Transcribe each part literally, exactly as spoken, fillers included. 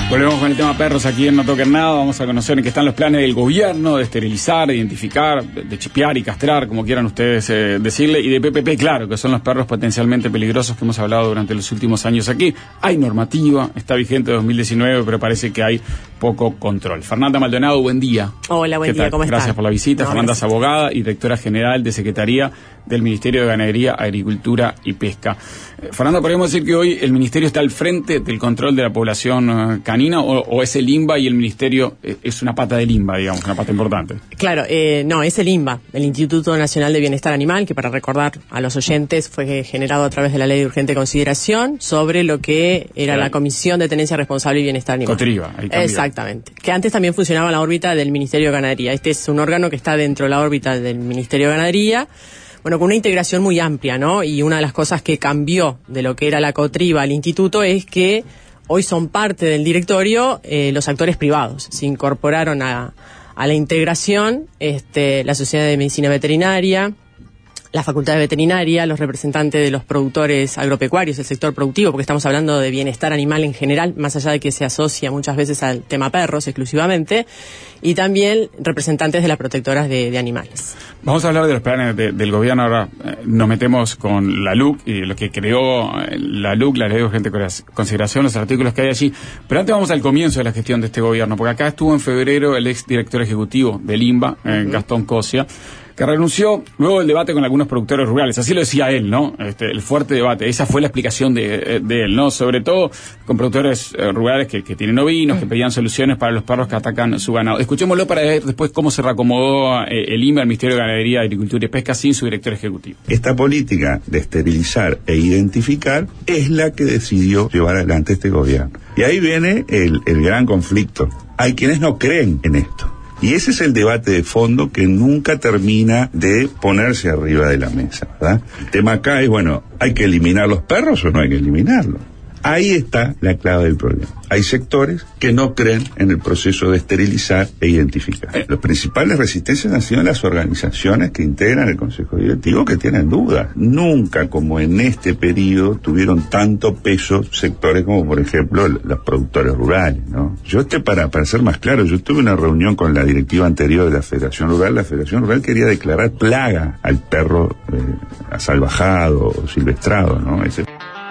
Volvemos con el tema perros aquí en No Toquen Nada. Vamos a conocer en qué están los planes del gobierno de esterilizar, de identificar, de chipear y castrar, como quieran ustedes eh, decirle, y de P P P, claro, que son los perros potencialmente peligrosos que hemos hablado durante los últimos años aquí. Hay normativa, está vigente dos mil diecinueve, pero parece que hay poco control. Fernanda Maldonado, buen día. Hola, buen día, ¿cómo estás? Gracias por la visita. No, Fernanda es abogada y directora general de Secretaría del Ministerio de Ganadería, Agricultura y Pesca. Eh, Fernanda, ¿podríamos decir que hoy el Ministerio está al frente del control de la población uh, canina o, o es el INBA y el Ministerio eh, es una pata del INBA, digamos, una pata importante? Claro, eh, no, es el INBA, el Instituto Nacional de Bienestar Animal, que para recordar a los oyentes fue generado a través de la Ley de Urgente Consideración sobre lo que era sí. la Comisión de Tenencia Responsable y Bienestar Animal. Cotriba, ahí cambió. Exactamente, que antes también funcionaba en la órbita del Ministerio de Ganadería. Este es un órgano que está dentro de la órbita del Ministerio de Ganadería, bueno, con una integración muy amplia, ¿no? Y una de las cosas que cambió de lo que era la Cotriba al Instituto es que hoy son parte del directorio eh, los actores privados. Se incorporaron a, a la integración este, la Sociedad de Medicina Veterinaria, la Facultad de Veterinaria, los representantes de los productores agropecuarios, el sector productivo, porque estamos hablando de bienestar animal en general, más allá de que se asocia muchas veces al tema perros exclusivamente, y también representantes de las protectoras de, de animales. Vamos a hablar de los planes de, del gobierno. Ahora eh, nos metemos con la L U C y lo que creó la L U C, la Ley de Urgente Consideración, los artículos que hay allí. Pero antes vamos al comienzo de la gestión de este gobierno, porque acá estuvo en febrero el ex director ejecutivo del INBA, eh, uh-huh. Gastón Cosia, que renunció luego del debate con algunos productores rurales. Así lo decía él, ¿no? Este, el fuerte debate. Esa fue la explicación de, de él, ¿no? Sobre todo con productores eh, rurales que, que tienen ovinos, que pedían soluciones para los perros que atacan su ganado. Escuchémoslo para ver después cómo se reacomodó eh, el INBA, el Ministerio de Ganadería, Agricultura y Pesca, sin su director ejecutivo. Esta política de esterilizar e identificar es la que decidió llevar adelante este gobierno. Y ahí viene el, el gran conflicto. Hay quienes no creen en esto. Y ese es el debate de fondo que nunca termina de ponerse arriba de la mesa, ¿verdad? El tema acá es, bueno, ¿hay que eliminar los perros o no hay que eliminarlos? Ahí está la clave del problema. Hay sectores que no creen en el proceso de esterilizar e identificar. Eh. Las principales resistencias han sido las organizaciones que integran el Consejo Directivo, que tienen dudas. Nunca, como en este periodo, tuvieron tanto peso sectores como, por ejemplo, los productores rurales, ¿no? Yo, este, para, para ser más claro, yo tuve una reunión con la directiva anterior de la Federación Rural. La Federación Rural quería declarar plaga al perro eh, asalvajado o silvestrado, ¿no? Ese...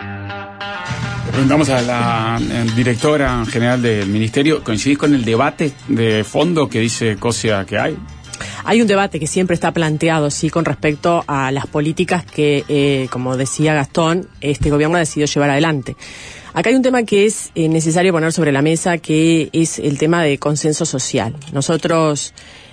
Preguntamos a la directora general del Ministerio, ¿coincidís con el debate de fondo que dice Cosia que hay? Hay un debate que siempre está planteado, sí, con respecto a las políticas que, eh, como decía Gastón, este gobierno decidió llevar adelante. Acá hay un tema que es eh, necesario poner sobre la mesa, que es el tema de consenso social. Nosotros...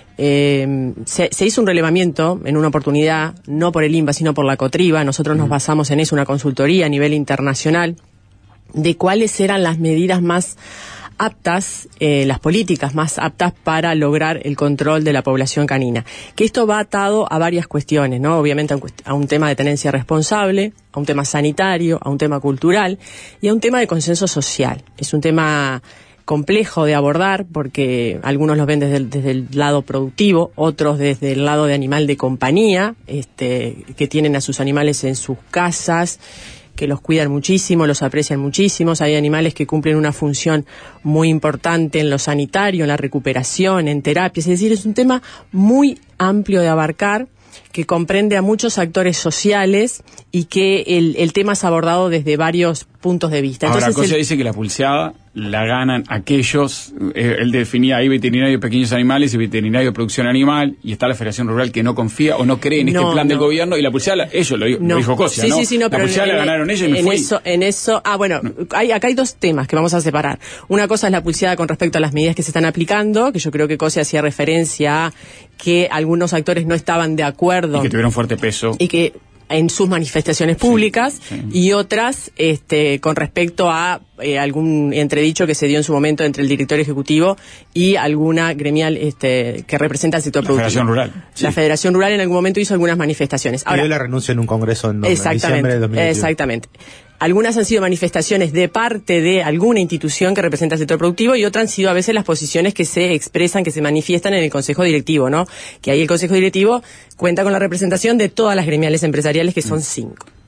Eh, se, se hizo un relevamiento en una oportunidad, no por el INBA, sino por la Cotriba. Nosotros nos basamos en eso, una consultoría a nivel internacional, de cuáles eran las medidas más aptas, eh, las políticas más aptas para lograr el control de la población canina. Que esto va atado a varias cuestiones, ¿no? Obviamente a un, a un tema de tenencia responsable, a un tema sanitario, a un tema cultural y a un tema de consenso social. Es un tema complejo de abordar porque algunos lo ven desde el, desde el lado productivo, otros desde el lado de animal de compañía, este, que tienen a sus animales en sus casas, que los cuidan muchísimo, los aprecian muchísimo. Hay animales que cumplen una función muy importante en lo sanitario, en la recuperación, en terapias. Es decir, es un tema muy amplio de abarcar, que comprende a muchos actores sociales y que el, el tema es abordado desde varios puntos de vista. Ahora, Entonces, Cosia el... dice que la pulseada la ganan aquellos, eh, él definía ahí veterinario de pequeños animales y veterinario de producción animal, y está la Federación Rural que no confía o no cree en no, este plan no. del gobierno, y la pulseada, la, ellos lo, no. lo dijo Cosia, sí, ¿no? Sí, sí, no, la pero pulseada en, la ganaron ellos y me en fui. Eso, en eso, ah, bueno, no. hay, acá hay dos temas que vamos a separar. Una cosa es la pulseada con respecto a las medidas que se están aplicando, que yo creo que Cosia hacía referencia a que algunos actores no estaban de acuerdo. Y que tuvieron fuerte peso. Y que en sus manifestaciones públicas, sí, sí. y otras este, con respecto a eh, algún entredicho que se dio en su momento entre el director ejecutivo y alguna gremial este, que representa al sector la productivo. Federación Rural. La sí. Federación Rural en algún momento hizo algunas manifestaciones. Ahora, dio la renuncia en un congreso en, en diciembre de dos mil veintiuno. Exactamente. Algunas han sido manifestaciones de parte de alguna institución que representa el sector productivo y otras han sido a veces las posiciones que se expresan, que se manifiestan en el Consejo Directivo, ¿no? Que ahí el Consejo Directivo cuenta con la representación de todas las gremiales empresariales, que son cinco.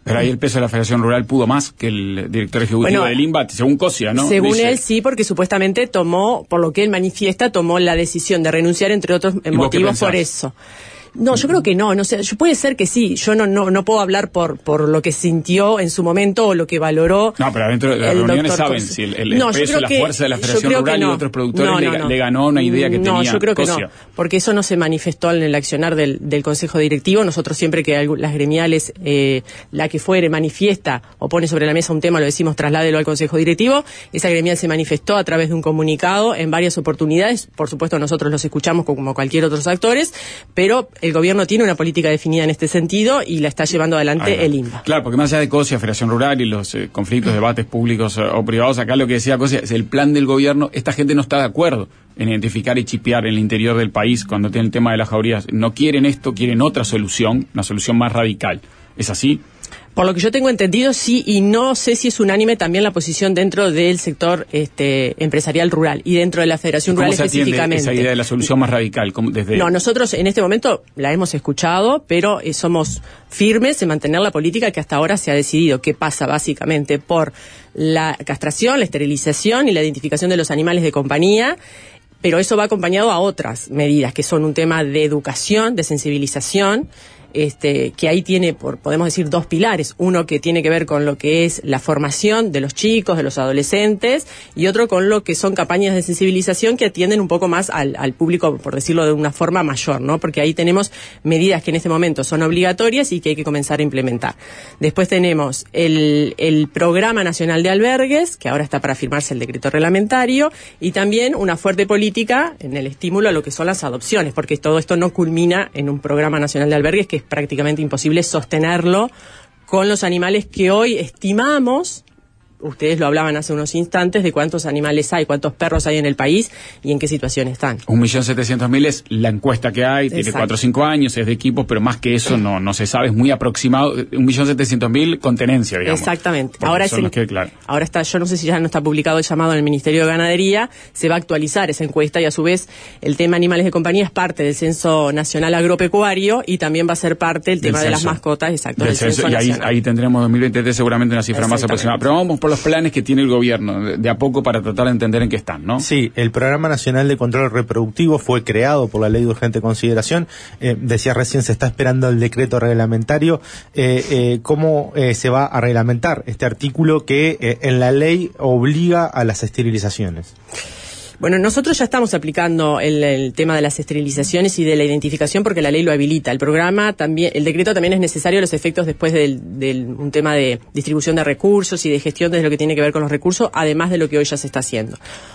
Pero ahí el peso de la Federación Rural pudo más que el director ejecutivo bueno, del INBA, según Cosia, ¿no? Según Dice. él sí, porque supuestamente tomó, por lo que él manifiesta, tomó la decisión de renunciar, entre otros motivos, por eso. No, yo creo que no, no sé, puede ser que sí, yo no no no puedo hablar por por lo que sintió en su momento o lo que valoró. No, pero adentro de las reuniones saben si el, el, no, el peso, la que, fuerza de la Federación Rural no. y otros productores no, no, le, no. le ganó una idea que no, tenía. No, yo creo que Cosia. no, porque eso no se manifestó en el accionar del, del Consejo Directivo. Nosotros siempre que las gremiales, eh, la que fuere, manifiesta o pone sobre la mesa un tema, lo decimos, trasládelo al Consejo Directivo. Esa gremial se manifestó a través de un comunicado en varias oportunidades. Por supuesto, nosotros los escuchamos como cualquier otros actores, pero el gobierno tiene una política política definida en este sentido y la está llevando adelante Ahí, el INBA. Claro, porque más allá de Cosia, Federación Rural y los eh, conflictos, debates públicos eh, o privados, acá lo que decía Cosia es el plan del gobierno. Esta gente no está de acuerdo en identificar y chipear en el interior del país cuando tiene el tema de las jaurías. No quieren esto, quieren otra solución, una solución más radical. ¿Es así? Por lo que yo tengo entendido, sí, y no sé si es unánime también la posición dentro del sector este, empresarial rural y dentro de la Federación Rural específicamente. ¿Cómo se atiende esa idea de la solución más radical? Desde... No, nosotros en este momento la hemos escuchado, pero eh, somos firmes en mantener la política que hasta ahora se ha decidido, que pasa básicamente por la castración, la esterilización y la identificación de los animales de compañía. Pero eso va acompañado a otras medidas, que son un tema de educación, de sensibilización, este, que ahí tiene, por, podemos decir, dos pilares. Uno que tiene que ver con lo que es la formación de los chicos, de los adolescentes, y otro con lo que son campañas de sensibilización que atienden un poco más al, al público, por decirlo de una forma mayor, ¿no? Porque ahí tenemos medidas que en este momento son obligatorias y que hay que comenzar a implementar. Después tenemos el, el Programa Nacional de Albergues, que ahora está para firmarse el decreto reglamentario, y también una fuerte política en el estímulo a lo que son las adopciones, porque todo esto no culmina en un Programa Nacional de Albergues que es prácticamente imposible sostenerlo con los animales que hoy estimamos. Ustedes lo hablaban hace unos instantes de cuántos animales hay, cuántos perros hay en el país y en qué situación están. Un millón setecientos mil es la encuesta que hay, tiene cuatro o cinco años, es de equipos, pero más que eso no no se sabe, es muy aproximado. Un millón setecientos mil con tenencia, digamos. Exactamente. Ahora, es el, que, claro. ahora está, yo no sé si ya no está publicado el llamado en el Ministerio de Ganadería, se va a actualizar esa encuesta y a su vez el tema animales de compañía es parte del Censo Nacional Agropecuario y también va a ser parte el tema del de censo, las mascotas, exacto, del, del censo, censo y ahí, nacional. ahí tendremos dos mil veintitrés seguramente una cifra más aproximada. Pero vamos por los planes que tiene el gobierno, de, de a poco para tratar de entender en qué están, ¿no? Sí, el Programa Nacional de Control Reproductivo fue creado por la Ley de Urgente Consideración. Eh, decía recién, se está esperando el decreto reglamentario. Eh, eh, ¿Cómo eh, se va a reglamentar este artículo que eh, en la ley obliga a las esterilizaciones? Bueno, nosotros ya estamos aplicando el, el tema de las esterilizaciones y de la identificación porque la ley lo habilita. El programa también, el decreto también es necesario a los efectos después del, del un tema de distribución de recursos y de gestión desde lo que tiene que ver con los recursos, además de lo que hoy ya se está haciendo.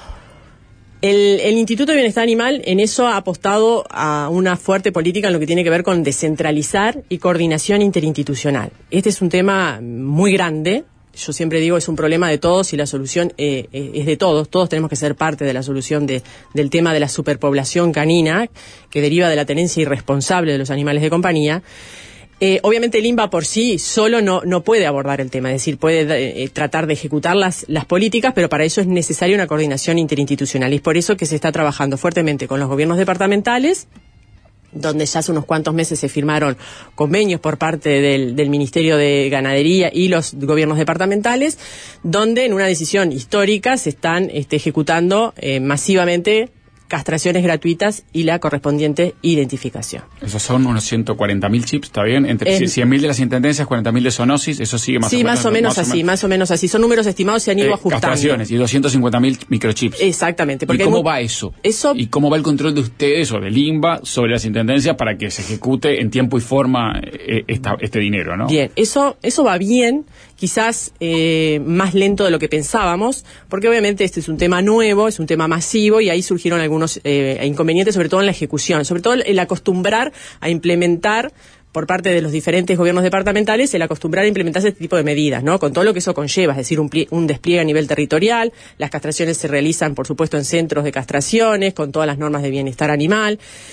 El, el Instituto de Bienestar Animal en eso ha apostado a una fuerte política en lo que tiene que ver con descentralizar y coordinación interinstitucional. Este es un tema muy grande. Yo siempre digo, es un problema de todos y la solución eh, eh, es de todos. Todos tenemos que ser parte de la solución de, del tema de la superpoblación canina, que deriva de la tenencia irresponsable de los animales de compañía. Eh, obviamente el INBA por sí solo no, no puede abordar el tema, es decir, puede eh, tratar de ejecutar las, las políticas, pero para eso es necesaria una coordinación interinstitucional. Y es por eso que se está trabajando fuertemente con los gobiernos departamentales, donde ya hace unos cuantos meses se firmaron convenios por parte del, del Ministerio de Ganadería y los gobiernos departamentales, donde en una decisión histórica se están este, ejecutando eh, masivamente castraciones gratuitas y la correspondiente identificación. Esos son unos ciento cuarenta mil chips, ¿está bien? Entre eh, cien mil de las intendencias, cuarenta mil de zoonosis, eso sigue más sí, o menos. Sí, más o menos más así, o menos. más o menos así. Son números estimados, se han ido eh, ajustando. Castraciones y doscientos cincuenta mil microchips. Exactamente. Porque ¿Y cómo muy... va eso? eso? ¿Y cómo va el control de ustedes o del INBA sobre las intendencias para que se ejecute en tiempo y forma eh, esta, este dinero, ¿no? Bien, eso, eso va bien, quizás eh, más lento de lo que pensábamos, porque obviamente este es un tema nuevo, es un tema masivo y ahí surgieron algunos eh, inconvenientes, sobre todo en la ejecución, sobre todo el acostumbrar a implementar por parte de los diferentes gobiernos departamentales, el acostumbrar a implementarse este tipo de medidas, ¿no? Con todo lo que eso conlleva, es decir, un, plie- un despliegue a nivel territorial, las castraciones se realizan, por supuesto, en centros de castraciones, con todas las normas de bienestar animal.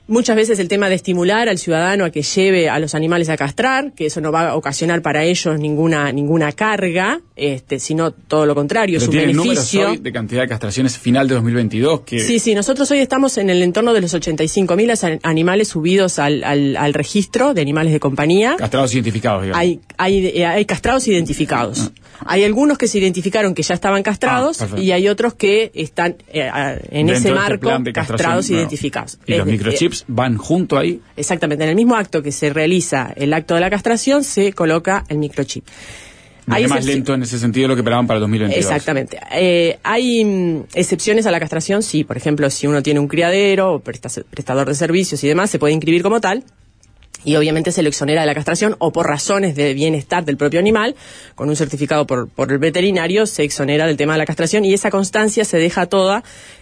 Muchas veces el tema de estimular al ciudadano a que lleve a los animales a castrar, que eso no va a ocasionar para ellos ninguna ninguna carga, este, sino todo lo contrario, Pero es un tienen beneficio. números hoy de cantidad de castraciones final de dos mil veintidós que... Sí, sí, nosotros hoy estamos en el entorno de los ochenta y cinco mil animales subidos al, al, al registro de animales de compañía. Castrados identificados, digamos. Hay, hay, hay castrados identificados. Ah. Hay algunos que se identificaron que ya estaban castrados ah, y hay otros que están eh, en Dentro ese de marco este de castrados nuevo. Identificados. ¿Y es los de, microchips eh, van junto ahí? Exactamente, en el mismo acto que se realiza el acto de la castración se coloca el microchip. Hay más lento en ese sentido de lo que esperaban para el dos mil veintidós. Exactamente. Eh, ¿Hay mm, excepciones a la castración? Sí, por ejemplo, si uno tiene un criadero o presta, prestador de servicios y demás, se puede inscribir como tal. Y obviamente se lo exonera de la castración o por razones de bienestar del propio animal, con un certificado por, por el veterinario, se exonera del tema de la castración y esa constancia se deja toda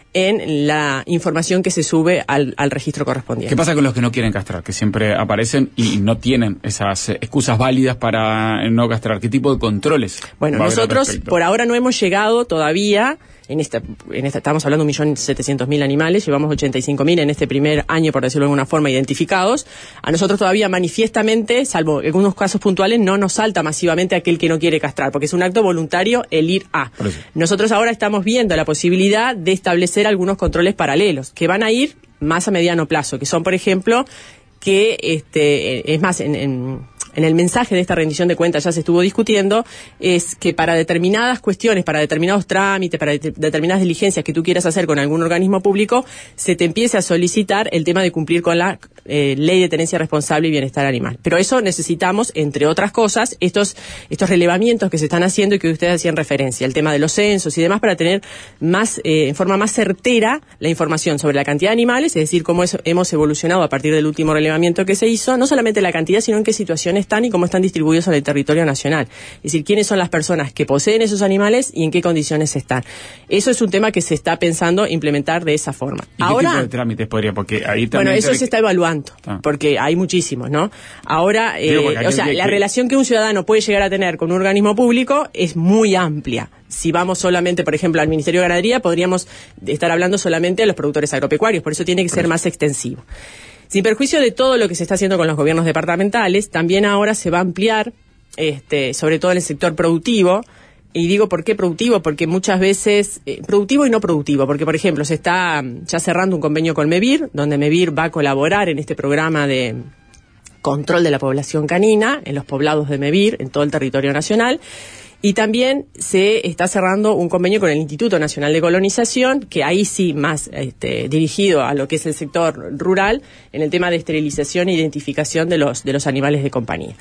en la información que se sube al, al registro correspondiente. ¿Qué pasa con los que no quieren castrar, que siempre aparecen y no tienen esas excusas válidas para no castrar? ¿Qué tipo de controles? Bueno, nosotros por ahora no hemos llegado todavía. En esta, en esta, estamos hablando de un millón setecientos mil animales, llevamos ochenta y cinco mil en este primer año, por decirlo de alguna forma, identificados. A nosotros todavía manifiestamente, salvo algunos casos puntuales, no nos salta masivamente aquel que no quiere castrar, porque es un acto voluntario el ir a. Nosotros ahora estamos viendo la posibilidad de establecer algunos controles paralelos, que van a ir más a mediano plazo, que son, por ejemplo, que, este, es más, en... en en el mensaje de esta rendición de cuentas ya se estuvo discutiendo, es que para determinadas cuestiones, para determinados trámites, para de- determinadas diligencias que tú quieras hacer con algún organismo público, se te empiece a solicitar el tema de cumplir con la eh, ley de tenencia responsable y bienestar animal. Pero eso necesitamos, entre otras cosas, estos estos relevamientos que se están haciendo y que ustedes hacían referencia, el tema de los censos y demás, para tener más eh, en forma más certera la información sobre la cantidad de animales, es decir, cómo es, hemos evolucionado a partir del último relevamiento que se hizo, no solamente la cantidad, sino en qué situaciones están y cómo están distribuidos en el territorio nacional. Es decir, quiénes son las personas que poseen esos animales y en qué condiciones están. Eso es un tema que se está pensando implementar de esa forma. ¿Y Ahora, qué tipo de trámites podría? Porque ahí también... bueno, eso que... se está evaluando, ah. porque hay muchísimos, ¿no? Ahora, eh, o sea, que, la que... relación que un ciudadano puede llegar a tener con un organismo público es muy amplia. Si vamos solamente, por ejemplo, al Ministerio de Ganadería, podríamos estar hablando solamente de los productores agropecuarios, por eso tiene que ser más extensivo. Sin perjuicio de todo lo que se está haciendo con los gobiernos departamentales, también ahora se va a ampliar, este, sobre todo en el sector productivo. Y digo, ¿por qué productivo? Porque muchas veces, eh, productivo y no productivo, porque por ejemplo se está ya cerrando un convenio con MEVIR, donde MEVIR va a colaborar en este programa de control de la población canina, en los poblados de MEVIR, en todo el territorio nacional. Y también se está cerrando un convenio con el Instituto Nacional de Colonización, que ahí sí más este, dirigido a lo que es el sector rural, en el tema de esterilización e identificación de los, de los animales de compañía.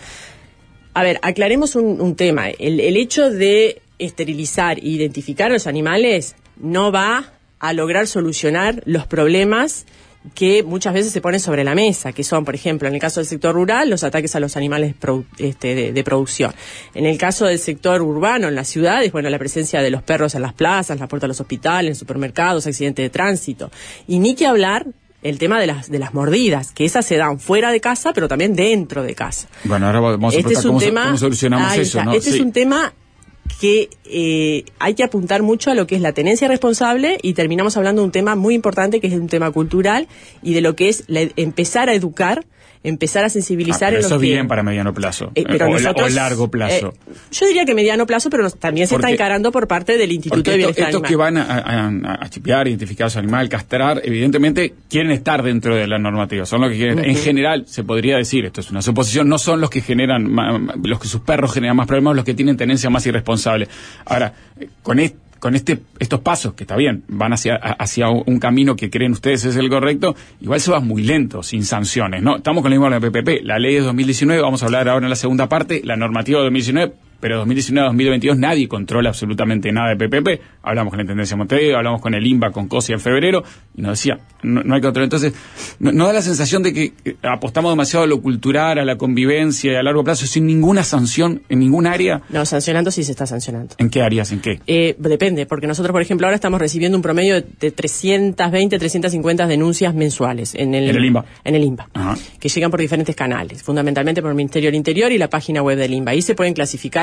A ver, aclaremos un, un tema. El, el hecho de esterilizar e identificar a los animales no va a lograr solucionar los problemas que muchas veces se ponen sobre la mesa, que son, por ejemplo, en el caso del sector rural, los ataques a los animales produ- este, de, de producción. En el caso del sector urbano, en las ciudades, bueno, la presencia de los perros en las plazas, en la puerta de los hospitales, en supermercados, accidentes de tránsito. Y ni que hablar el tema de las de las mordidas, que esas se dan fuera de casa, pero también dentro de casa. Bueno, ahora vamos a este preguntar cómo, tema, cómo solucionamos eso, está. ¿no? Este sí. es un tema que eh, hay que apuntar mucho a lo que es la tenencia responsable y terminamos hablando de un tema muy importante que es un tema cultural y de lo que es la, empezar a educar, empezar a sensibilizar. Ah, pero en eso lo es que, bien para mediano plazo, eh, pero o, nosotros, o largo plazo. Eh, yo diría que mediano plazo, pero nos, también se porque, está encarando por parte del Instituto de Bienestar Estos que van a, a, a chipear, identificar a su animal, castrar, evidentemente quieren estar dentro de la normativa, son los que quieren. Uh-huh. En general, se podría decir, esto es una suposición, no son los que generan, los que sus perros generan más problemas, los que tienen tenencia más irresponsable. Ahora, con este con este estos pasos, que está bien, van hacia hacia un camino que creen ustedes es el correcto, igual se va muy lento, sin sanciones, ¿no? Estamos con lo mismo de la P P P, la ley de dos mil diecinueve, vamos a hablar ahora en la segunda parte, la normativa de dos mil diecinueve, pero dos mil diecinueve a dos mil veintidós nadie controla absolutamente nada de P P P, hablamos con la Intendencia de Montevideo, hablamos con el INBA, con COSIA en febrero, y nos decía, no, no hay control. Entonces, no, no da la sensación de que apostamos demasiado a lo cultural, a la convivencia, a largo plazo, sin ninguna sanción en ningún área. No, sancionando sí se está sancionando. ¿En qué áreas? ¿En qué? Eh, depende, porque nosotros, por ejemplo, ahora estamos recibiendo un promedio de, de trescientas veinte, trescientas cincuenta denuncias mensuales en el, ¿En el INBA? En el INBA, Ajá. que llegan por diferentes canales, fundamentalmente por el Ministerio del Interior y la página web del INBA. Ahí se pueden clasificar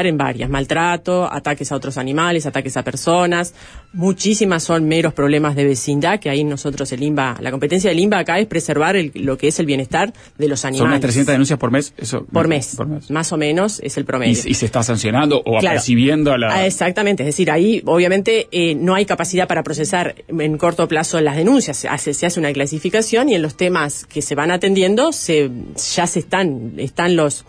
en varias: maltrato, ataques a otros animales, ataques a personas. Muchísimas son meros problemas de vecindad, que ahí nosotros el INBA, la competencia del INBA acá es preservar el, lo que es el bienestar de los animales. ¿Son unas trescientas denuncias por mes? Eso, por, mes, por mes, más o menos es el promedio. ¿Y, y se está sancionando o claro, apercibiendo a la...? Ah, exactamente, es decir, ahí obviamente eh, no hay capacidad para procesar en corto plazo las denuncias, se hace, se hace una clasificación y en los temas que se van atendiendo se ya se están, están los...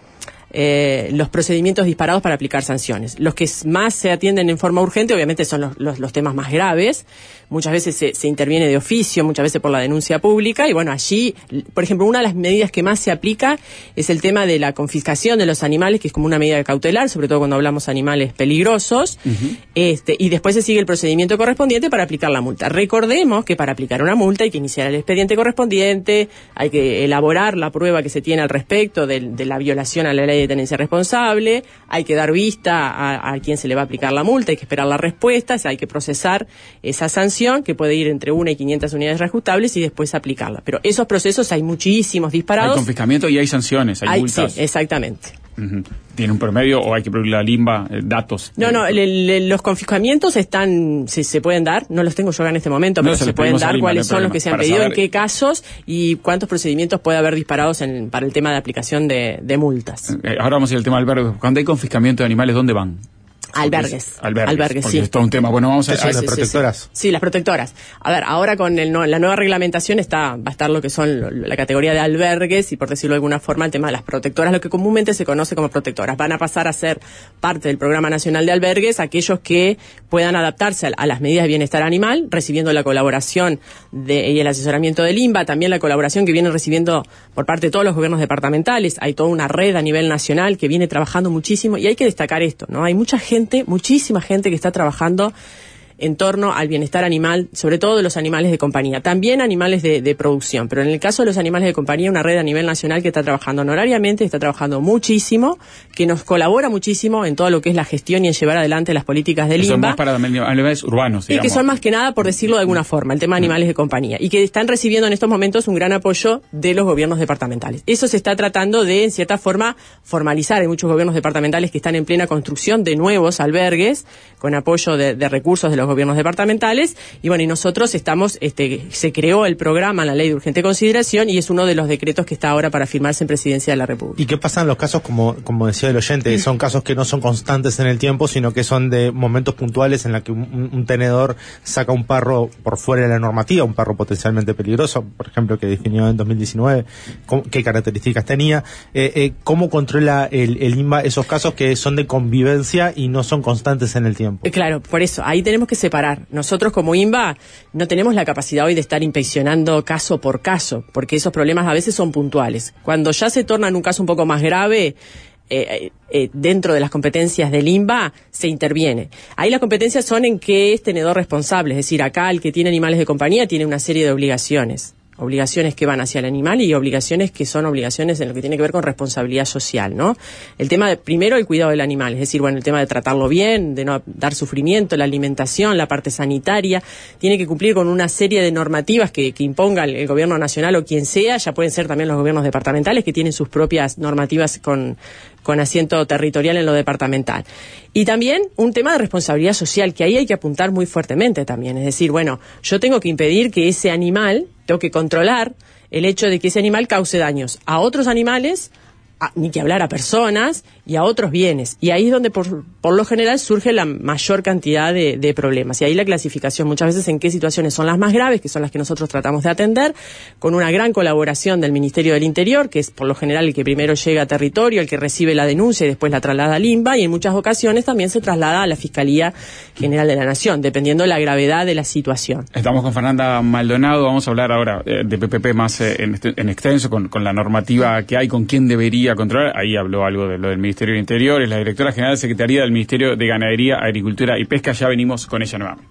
Eh, los procedimientos disparados para aplicar sanciones. Los que más se atienden en forma urgente obviamente son los, los, los temas más graves. Muchas veces se, se interviene de oficio, muchas veces por la denuncia pública, y bueno, allí, por ejemplo, una de las medidas que más se aplica es el tema de la confiscación de los animales, que es como una medida cautelar, sobre todo cuando hablamos de animales peligrosos, uh-huh. este, y después se sigue el procedimiento correspondiente para aplicar la multa. Recordemos que para aplicar una multa hay que iniciar el expediente correspondiente, hay que elaborar la prueba que se tiene al respecto de, de la violación a la ley de tenencia responsable, hay que dar vista a, a quien se le va a aplicar la multa, hay que esperar la respuesta, hay que procesar esa sanción que puede ir entre una y quinientas unidades reajustables y después aplicarla. Pero esos procesos hay muchísimos disparados. Hay confiscamiento y hay sanciones, hay, hay multas. Sí, exactamente. Uh-huh. ¿Tiene un promedio o hay que pedirle a la INBA eh, datos? No, no, le, le, los confiscamientos están, se, se pueden dar, no los tengo yo acá en este momento, no, pero se, se pueden dar cuáles son los que se han pedido, saber en qué casos y cuántos procedimientos puede haber disparados en, para el tema de aplicación de, de multas. Eh, ahora vamos a ir al tema del albergue. Cuando hay confiscamiento de animales, ¿dónde van? Albergues. Albergues, albergues porque sí. es todo un tema. Bueno, vamos a... Sí, sí, a las sí, protectoras. Sí, sí. sí, las protectoras. A ver, ahora con el, no, la nueva reglamentación está va a estar lo que son lo, la categoría de albergues y, por decirlo de alguna forma, el tema de las protectoras, lo que comúnmente se conoce como protectoras. Van a pasar a ser parte del Programa Nacional de Albergues aquellos que puedan adaptarse a, a las medidas de bienestar animal, recibiendo la colaboración de, y el asesoramiento del INBA, también la colaboración que vienen recibiendo por parte de todos los gobiernos departamentales. Hay toda una red a nivel nacional que viene trabajando muchísimo y hay que destacar esto, ¿no? Hay mucha gente, muchísima gente que está trabajando en torno al bienestar animal, sobre todo de los animales de compañía, también animales de, de producción, pero en el caso de los animales de compañía, una red a nivel nacional que está trabajando honorariamente, está trabajando muchísimo, que nos colabora muchísimo en todo lo que es la gestión y en llevar adelante las políticas del INBA. Son más para animales urbanos, digamos. Y que son más que nada, por decirlo de alguna forma, el tema de animales de compañía, y que están recibiendo en estos momentos un gran apoyo de los gobiernos departamentales. Eso se está tratando de, en cierta forma, formalizar. Hay muchos gobiernos departamentales que están en plena construcción de nuevos albergues, con apoyo de, de recursos de los gobiernos departamentales, y bueno, y nosotros estamos, este, se creó el programa, la ley de urgente consideración, y es uno de los decretos que está ahora para firmarse en Presidencia de la República. ¿Y qué pasa en los casos, como, como decía el oyente, son casos que no son constantes en el tiempo, sino que son de momentos puntuales en la que un, un tenedor saca un perro por fuera de la normativa, un perro potencialmente peligroso, por ejemplo, que definió en dos mil diecinueve, qué características tenía? Eh, eh, ¿Cómo controla el, el INBA esos casos que son de convivencia y no son constantes en el tiempo? Eh, claro, por eso, ahí tenemos que separar. Nosotros como INBA no tenemos la capacidad hoy de estar inspeccionando caso por caso, porque esos problemas a veces son puntuales. Cuando ya se torna en un caso un poco más grave, eh, eh, dentro de las competencias del INBA se interviene. Ahí las competencias son en qué es tenedor responsable, es decir, acá el que tiene animales de compañía tiene una serie de obligaciones. Obligaciones que van hacia el animal y obligaciones que son obligaciones en lo que tiene que ver con responsabilidad social, ¿no? El tema de, primero, el cuidado del animal, es decir, bueno, el tema de tratarlo bien, de no dar sufrimiento, la alimentación, la parte sanitaria, tiene que cumplir con una serie de normativas que, que imponga el, el gobierno nacional o quien sea, ya pueden ser también los gobiernos departamentales que tienen sus propias normativas con, con asiento territorial en lo departamental. Y también un tema de responsabilidad social, que ahí hay que apuntar muy fuertemente también, es decir, bueno, yo tengo que impedir que ese animal, tengo que controlar el hecho de que ese animal cause daños a otros animales, a, ni que hablar a personas y a otros bienes. Y ahí es donde por, por lo general surge la mayor cantidad de, de problemas. Y ahí la clasificación muchas veces en qué situaciones son las más graves, que son las que nosotros tratamos de atender, con una gran colaboración del Ministerio del Interior, que es por lo general el que primero llega a territorio, el que recibe la denuncia y después la traslada al INBA, y en muchas ocasiones también se traslada a la Fiscalía General de la Nación, dependiendo de la gravedad de la situación. Estamos con Fernanda Maldonado, vamos a hablar ahora eh, de P P P más eh, en, en extenso, con, con la normativa que hay, con quién debería controlar. Ahí habló algo de lo del Ministerio del Interior, es la directora general de Secretaría del Ministerio de Ganadería, Agricultura y Pesca. Ya venimos con ella nuevamente.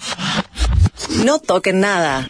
No toquen nada.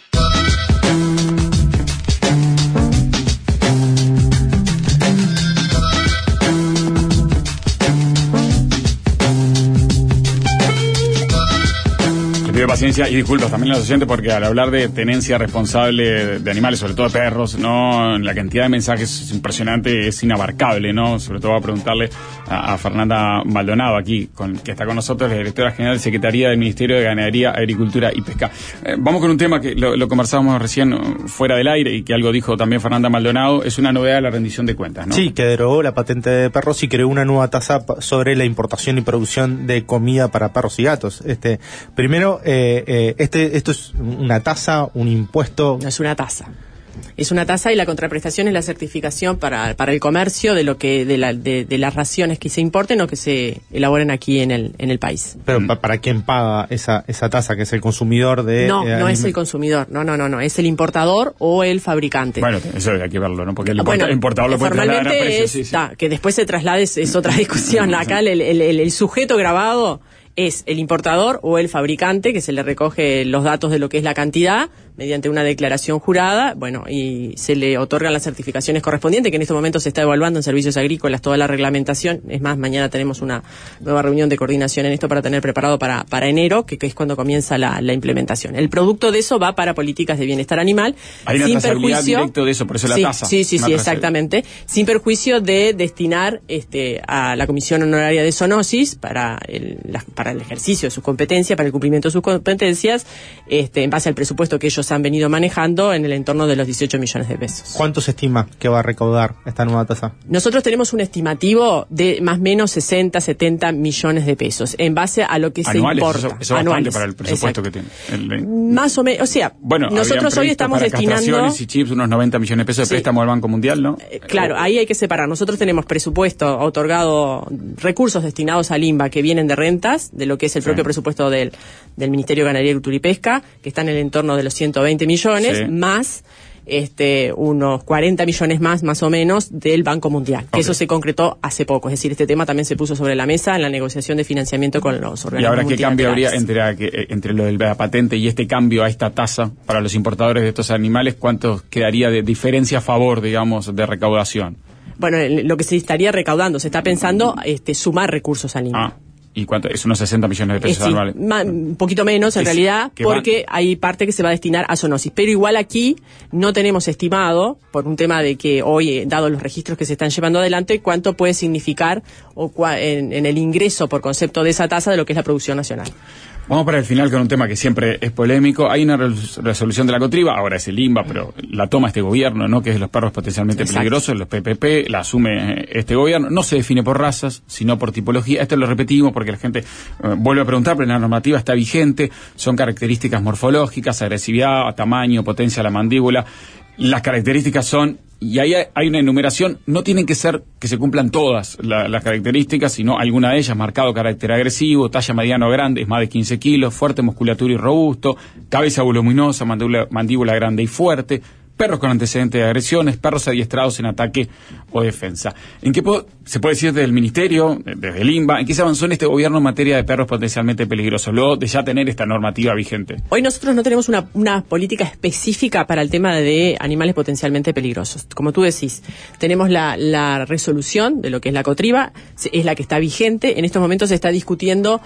pido paciencia y disculpas también a los oyentes porque al hablar de tenencia responsable de animales, sobre todo de perros, ¿no? La cantidad de mensajes es impresionante, es inabarcable, ¿no? Sobre todo a preguntarle a, a Fernanda Maldonado aquí, con, que está con nosotros, la directora general de Secretaría del Ministerio de Ganadería, Agricultura y Pesca. Eh, vamos con un tema que lo, lo conversábamos recién fuera del aire y que algo dijo también Fernanda Maldonado, es una novedad de la rendición de cuentas, ¿no? Sí, que derogó la patente de perros y creó una nueva tasa sobre la importación y producción de comida para perros y gatos. Este, primero, eh, eh, este, esto es una tasa, un impuesto. No es una tasa. Es una tasa y la contraprestación es la certificación para, para el comercio de lo que de, la, de, de las raciones que se importen o que se elaboren aquí en el en el país. Pero mm. ¿para quién paga esa esa tasa? ¿Que es el consumidor de...? No, eh, no es el consumidor, no, no, no, no, es el importador o el fabricante. Bueno, eso hay que verlo, ¿no? Porque el bueno, importador lo puede trasladar a precio. Es, sí, sí. Ta, que después se traslade es, es otra discusión. Acá el, el, el, el sujeto grabado es el importador o el fabricante, que se le recoge los datos de lo que es la cantidad mediante una declaración jurada, bueno, y se le otorgan las certificaciones correspondientes, que en estos momentos se está evaluando en servicios agrícolas toda la reglamentación. Es más, mañana tenemos una nueva reunión de coordinación en esto para tener preparado para, para enero, que, que es cuando comienza la, la implementación. El producto de eso va para políticas de bienestar animal. Hay una sin trazabilidad perjuicio directo de eso, por eso la sí, tasa. Sí, sí, sí, exactamente. Sin perjuicio de destinar este, a la Comisión Honoraria de Zoonosis para el, la, para el ejercicio de sus competencias, para el cumplimiento de sus competencias, este, en base al presupuesto que ellos han venido manejando en el entorno de los dieciocho millones de pesos. ¿Cuánto se estima que va a recaudar esta nueva tasa? Nosotros tenemos un estimativo de más o menos sesenta, setenta millones de pesos en base a lo que anuales, se importa. Eso, eso anuales, bastante para el presupuesto exacto. que tiene. El, más o menos, o sea, bueno, nosotros hoy estamos para destinando y chips unos noventa millones de pesos de sí. préstamo al Banco Mundial, ¿no? Eh, claro, o... ahí hay que separar. Nosotros tenemos presupuesto otorgado, recursos destinados al I N B A que vienen de rentas, de lo que es el sí. propio presupuesto del, del Ministerio de Ganadería, Agricultura y Pesca, que está en el entorno de los ciento veinte millones, sí. más este unos cuarenta millones más, más o menos, del Banco Mundial. Que okay. Eso se concretó hace poco. Es decir, este tema también se puso sobre la mesa en la negociación de financiamiento con los organismos. ¿Y ahora qué cambio habría entre, entre lo de la patente y este cambio a esta tasa para los importadores de estos animales? ¿Cuánto quedaría de diferencia a favor, digamos, de recaudación? Bueno, lo que se estaría recaudando, se está pensando este, sumar recursos al I N B A. Ah. ¿Y cuánto? Es unos sesenta millones de pesos eh, sí, anuales. Ma, un poquito menos, en es, realidad, porque van... hay parte que se va a destinar a zoonosis. Pero igual aquí no tenemos estimado, por un tema de que hoy, dado los registros que se están llevando adelante, cuánto puede significar o cua, en, en el ingreso por concepto de esa tasa de lo que es la producción nacional. Vamos para el final con un tema que siempre es polémico. Hay una resolución de la Cotriba, ahora es el I N B A, pero la toma este gobierno, ¿no? Que es los perros potencialmente Exacto. peligrosos, los P P P, la asume este gobierno. No se define por razas, sino por tipología. Esto lo repetimos porque la gente eh, vuelve a preguntar, pero la normativa está vigente. Son características morfológicas, agresividad, tamaño, potencia de la mandíbula. Las características son, y ahí hay una enumeración, no tienen que ser que se cumplan todas la, las características, sino alguna de ellas, marcado carácter agresivo, talla mediano o grande, es más de quince kilos, fuerte musculatura y robusto, cabeza voluminosa, mandíbula, mandíbula grande y fuerte, perros con antecedentes de agresiones, perros adiestrados en ataque o defensa. ¿En qué puedo, se puede decir desde el Ministerio, desde el I N B A, en qué se avanzó en este gobierno en materia de perros potencialmente peligrosos, luego de ya tener esta normativa vigente? Hoy nosotros no tenemos una, una política específica para el tema de animales potencialmente peligrosos. Como tú decís, tenemos la, la resolución de lo que es la Cotriba, es la que está vigente. En estos momentos se está discutiendo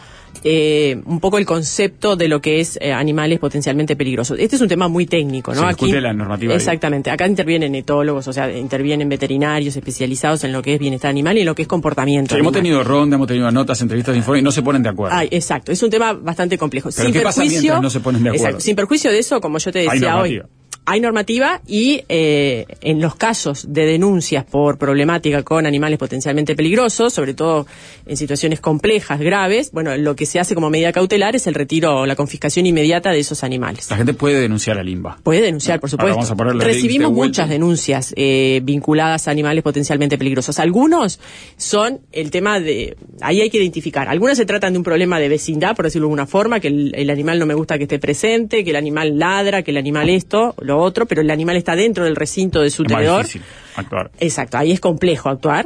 eh, un poco el concepto de lo que es eh, animales potencialmente peligrosos. Este es un tema muy técnico, ¿no? Se discute Aquí, la normativa. Exactamente. Acá intervienen etólogos, o sea, intervienen veterinarios especializados en lo que es bienestar animal y en lo que es comportamiento. Sí, hemos tenido ronda, hemos tenido notas, entrevistas de informe y no se ponen de acuerdo. Ay, exacto. Es un tema bastante complejo. Pero sin ¿qué perjuicio, pasa mientras no se ponen de acuerdo? Exacto. Sin perjuicio de eso, como yo te decía hoy, hay normativa y eh, en los casos de denuncias por problemática con animales potencialmente peligrosos, sobre todo en situaciones complejas, graves, bueno, lo que se hace como medida cautelar es el retiro o la confiscación inmediata de esos animales. La gente puede denunciar al I N B A. Puede denunciar, por supuesto. Ahora vamos a Recibimos muchas denuncias eh, vinculadas a animales potencialmente peligrosos. Algunos son el tema de... Ahí hay que identificar. Algunas se tratan de un problema de vecindad, por decirlo de alguna forma, que el, el animal no me gusta que esté presente, que el animal ladra, que el animal esto... lo otro, pero el animal está dentro del recinto de su tenedor. Es más difícil actuar. Exacto, ahí es complejo actuar.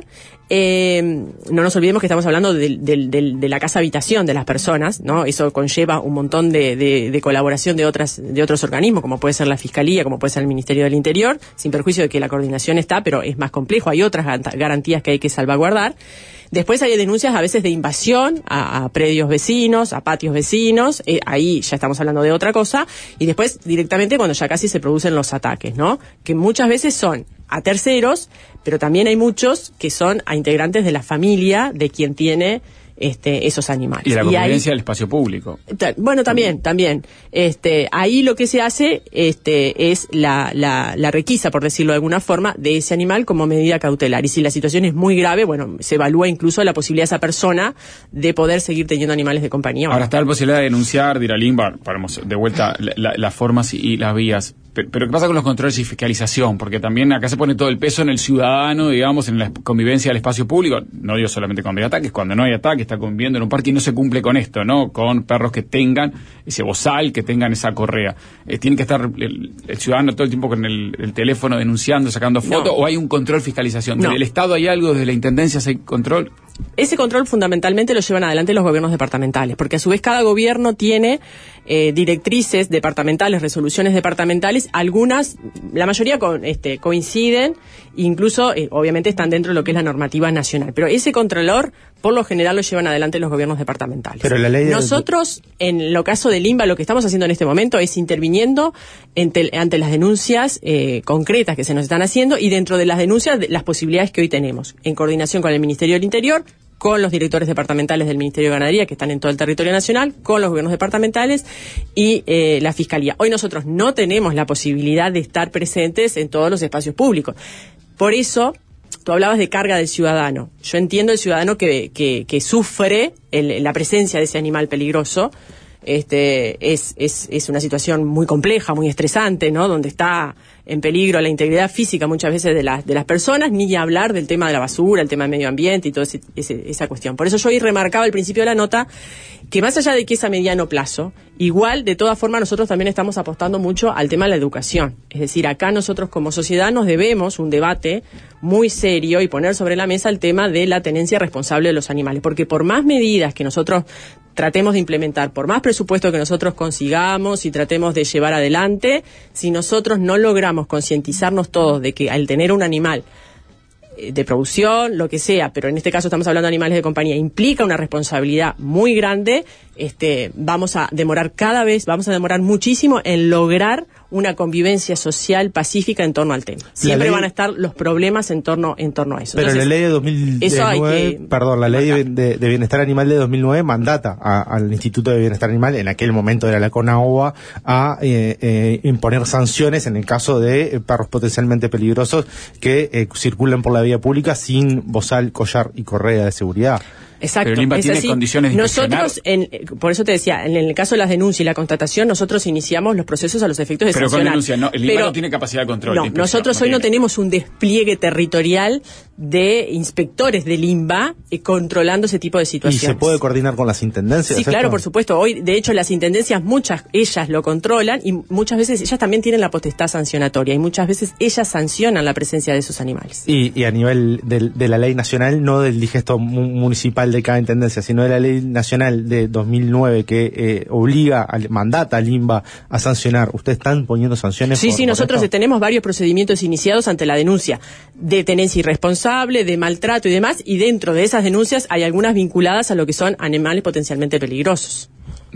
Eh, no nos olvidemos que estamos hablando de, de, de, de la casa-habitación de las personas, ¿no? Eso conlleva un montón de, de, de colaboración de otras de otros organismos, como puede ser la Fiscalía, como puede ser el Ministerio del Interior, sin perjuicio de que la coordinación está, pero es más complejo, hay otras garantías que hay que salvaguardar. Después hay denuncias a veces de invasión a, a predios vecinos, a patios vecinos, eh, ahí ya estamos hablando de otra cosa, y después directamente cuando ya casi se producen los ataques, ¿no? Que muchas veces son a terceros, pero también hay muchos que son a integrantes de la familia de quien tiene Este, esos animales. Y la convivencia y ahí, del espacio público. Ta, bueno, también, también. Este, ahí lo que se hace este, es la, la, la requisa, por decirlo de alguna forma, de ese animal como medida cautelar. Y si la situación es muy grave, bueno, se evalúa incluso la posibilidad de esa persona de poder seguir teniendo animales de compañía. Ahora está la posibilidad de denunciar, de ir al I N B A, paramos de vuelta la, la, las formas y, y las vías. Pero, pero ¿qué pasa con los controles y fiscalización? Porque también acá se pone todo el peso en el ciudadano, digamos, en la convivencia del espacio público. No digo solamente cuando hay ataques, cuando no hay ataques, está conviviendo en un parque y no se cumple con esto, ¿no? Con perros que tengan ese bozal, que tengan esa correa. Eh, ¿Tiene que estar el, el ciudadano todo el tiempo con el, el teléfono denunciando, sacando fotos? No. ¿O hay un control, fiscalización? No. ¿Del Estado hay algo? ¿Desde la Intendencia hay control? Ese control fundamentalmente lo llevan adelante los gobiernos departamentales, porque a su vez cada gobierno tiene eh, directrices departamentales, resoluciones departamentales, algunas, la mayoría con, este, coinciden, incluso eh, obviamente están dentro de lo que es la normativa nacional, pero ese controlor por lo general lo llevan adelante los gobiernos departamentales. Pero la ley de... Nosotros, en lo caso del I N B A, lo que estamos haciendo en este momento es interviniendo ante, ante las denuncias eh, concretas que se nos están haciendo y dentro de las denuncias de las posibilidades que hoy tenemos, en coordinación con el Ministerio del Interior, con los directores departamentales del Ministerio de Ganadería, que están en todo el territorio nacional, con los gobiernos departamentales y eh, la Fiscalía. Hoy nosotros no tenemos la posibilidad de estar presentes en todos los espacios públicos. Por eso, tú hablabas de carga del ciudadano. Yo entiendo el ciudadano que, que, que sufre el, la presencia de ese animal peligroso. Este, es, es, es una situación muy compleja, muy estresante, ¿no? Donde está en peligro la integridad física muchas veces de, la, de las personas, ni hablar del tema de la basura, el tema del medio ambiente y toda esa cuestión. Por eso yo hoy remarcaba al principio de la nota que más allá de que es a mediano plazo, igual de todas formas nosotros también estamos apostando mucho al tema de la educación. Es decir, acá nosotros como sociedad nos debemos un debate muy serio y poner sobre la mesa el tema de la tenencia responsable de los animales, porque por más medidas que nosotros tratemos de implementar, por más presupuesto que nosotros consigamos y tratemos de llevar adelante, si nosotros no logramos concientizarnos todos de que al tener un animal de producción, lo que sea, pero en este caso estamos hablando de animales de compañía, implica una responsabilidad muy grande, este, vamos a demorar cada vez, vamos a demorar muchísimo en lograr una convivencia social pacífica en torno al tema. Siempre ley, van a estar los problemas en torno en torno a eso. Pero Entonces, la ley de dos mil nueve, que, perdón, la ley de, de bienestar animal de dos mil nueve mandata a, al Instituto de Bienestar Animal, en aquel momento era la CONAOA, a eh, eh, imponer sanciones en el caso de eh, perros potencialmente peligrosos que eh, circulan por la vía pública sin bozal, collar y correa de seguridad. Exacto. Pero el I N B A tiene así. condiciones de Nosotros, en, por eso te decía, en el caso de las denuncias y la constatación, nosotros iniciamos los procesos a los efectos de Pero sancionar. con denuncia, no, el I N B A no tiene capacidad de control. No, de nosotros hoy no tenemos un despliegue territorial de inspectores del I N B A eh, controlando ese tipo de situaciones. ¿Y se puede coordinar con las intendencias? Sí, claro, esto? Por supuesto. Hoy, de hecho, las intendencias, muchas, ellas lo controlan y muchas veces ellas también tienen la potestad sancionatoria y muchas veces ellas sancionan la presencia de esos animales. Y, y a nivel de, de la ley nacional, no del digesto municipal de cada intendencia, sino de la ley nacional de dos mil nueve que eh, obliga, al, mandata al I N B A a sancionar. ¿Ustedes están poniendo sanciones? Sí, por, sí, por nosotros esto? tenemos varios procedimientos iniciados ante la denuncia de tenencia irresponsable, de maltrato y demás, y dentro de esas denuncias hay algunas vinculadas a lo que son animales potencialmente peligrosos.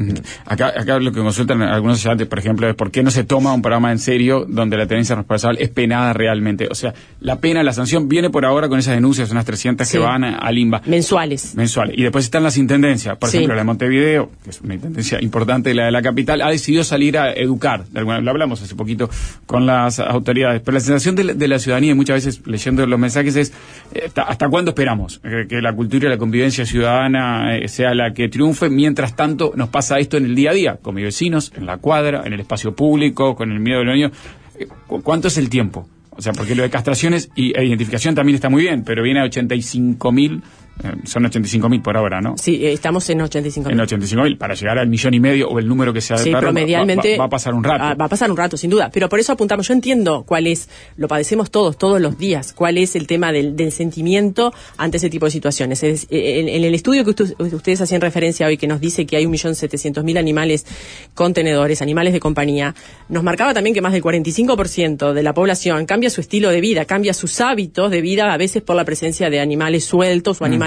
Acá, acá lo que consultan algunos estudiantes, por ejemplo, es por qué no se toma un programa en serio donde la tenencia responsable es penada realmente. O sea, la pena, la sanción viene por ahora con esas denuncias, unas trescientas sí. que van al I N B A. Mensuales. Mensuales. Y después están las intendencias. Por sí. ejemplo, la de Montevideo, que es una intendencia importante, la de la capital, ha decidido salir a educar. De alguna, lo hablamos hace poquito con las autoridades. Pero la sensación de la, de la ciudadanía, y muchas veces leyendo los mensajes, es ¿hasta, hasta cuándo esperamos eh, que la cultura y la convivencia ciudadana eh, sea la que triunfe? Mientras tanto, nos pasa esto en el día a día, con mis vecinos, en la cuadra, en el espacio público, con el miedo de los niños. ¿Cuánto es el tiempo? O sea, porque lo de castraciones y e identificación también está muy bien, pero viene a ochenta y cinco mil, eh, son ochenta y cinco mil por ahora, ¿no? Sí, estamos en ochenta y cinco mil. En ochenta y cinco mil, para llegar al millón y medio o el número que sea de sí, perro, promedialmente, va, va, va a pasar un rato. Va a pasar un rato, sin duda, pero por eso apuntamos, yo entiendo cuál es, lo padecemos todos, todos los días, cuál es el tema del, del sentimiento ante ese tipo de situaciones. Es, en, en el estudio que usted, ustedes hacían referencia hoy, que nos dice que hay un millón setecientos mil animales contenedores, animales de compañía, nos marcaba también que más del cuarenta y cinco por ciento de la población cambia su estilo de vida, cambia sus hábitos de vida, a veces por la presencia de animales sueltos o animales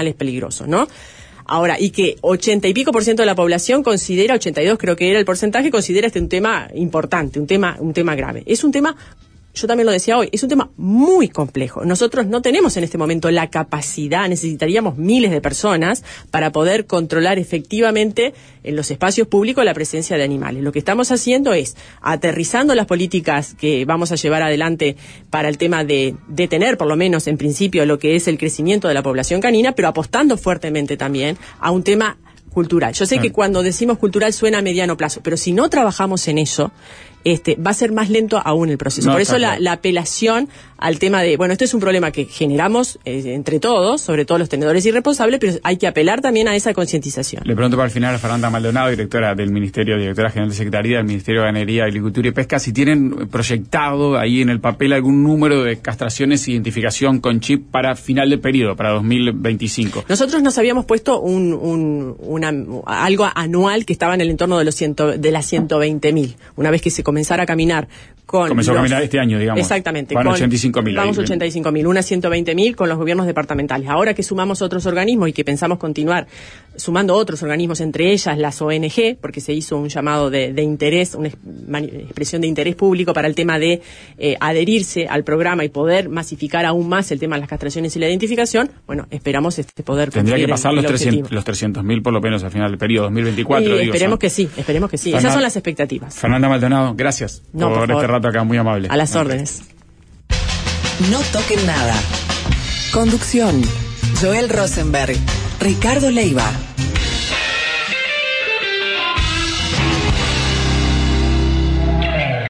animales peligrosos, ¿no? Ahora, y que ochenta y pico por ciento de la población considera, ochenta y dos creo que era el porcentaje, considera este un tema importante, un tema, un tema grave. Es un tema, yo también lo decía hoy, es un tema muy complejo. Nosotros no tenemos en este momento la capacidad, necesitaríamos miles de personas para poder controlar efectivamente en los espacios públicos la presencia de animales. Lo que estamos haciendo es aterrizando las políticas que vamos a llevar adelante para el tema de detener, por lo menos en principio, lo que es el crecimiento de la población canina, pero apostando fuertemente también a un tema cultural. Yo sé que cuando decimos cultural suena a mediano plazo, pero si no trabajamos en eso, este, va a ser más lento aún el proceso. No, Por eso claro. la, la apelación al tema de, bueno, esto es un problema que generamos eh, entre todos, sobre todo los tenedores irresponsables, pero hay que apelar también a esa concientización. Le pregunto para el final a Fernanda Maldonado, directora del Ministerio, directora general de Secretaría del Ministerio de Ganadería, Agricultura y Pesca, si tienen proyectado ahí en el papel algún número de castraciones e identificación con chip para final del periodo, para dos mil veinticinco. Nosotros nos habíamos puesto un, un, una, algo anual que estaba en el entorno de los ciento, de las ciento veinte mil. Una vez que se comenzara a caminar con Comenzó los, a caminar este año, digamos. Exactamente. Van con, ochenta y cinco mil. Vamos ochenta y cinco mil, unas ciento veinte mil con los gobiernos departamentales. Ahora que sumamos otros organismos y que pensamos continuar sumando otros organismos, entre ellas las O N G, porque se hizo un llamado de, de interés, una expresión de interés público para el tema de eh, adherirse al programa y poder masificar aún más el tema de las castraciones y la identificación, bueno, esperamos este poder Tendría que cumplir pasar el, los, el trescientos, los trescientos mil por lo menos al final del periodo, dos mil veinticuatro. Y digo, esperemos son. que sí, esperemos que sí. Fernanda, Esas son las expectativas. Fernanda Maldonado, gracias No, por, por este favor. rato acá, muy amable. A las Okay. órdenes. No toquen nada. Conducción: Joel Rosenberg, Ricardo Leiva.